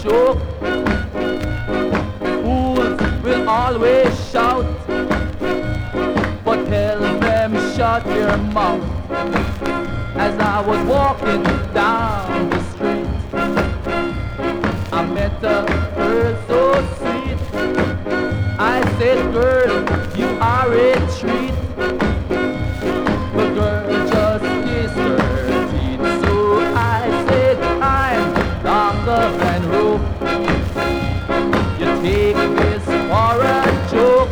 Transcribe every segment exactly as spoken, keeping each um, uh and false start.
joke. Fools will always shout, but tell them shut your mouth. As I was walking down the street, I met a girl so sweet. I said, girl, you are a treat. The girl just kissed her teeth. So I said, I'm longer than rope. You take this for a joke.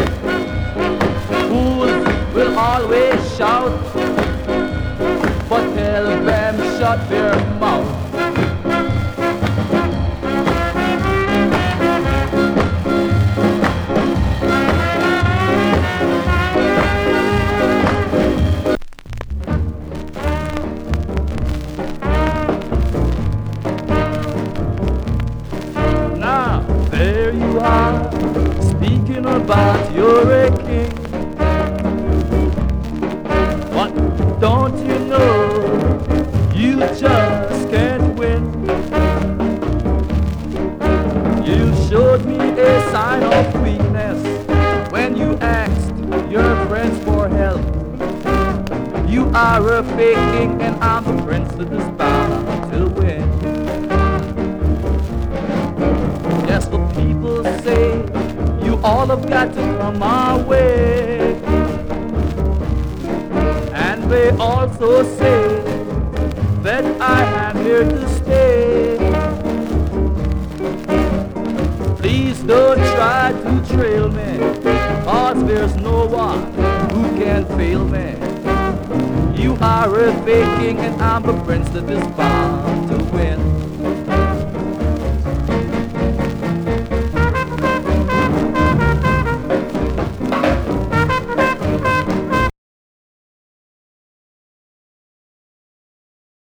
Fools will always shout, but tell them shut their mouth. Now, there you are, speaking about you're a king. What don't you know? You just can't win. You showed me a sign of weakness when you asked your friends for help. You are a fake king and I'm the prince that is bound to win. Yes, the people say you all have got to come our way. And they also say that I am here to stay. Please don't try to trail me, cause there's no one who can fail me. You are a fake king and I'm the prince that is bound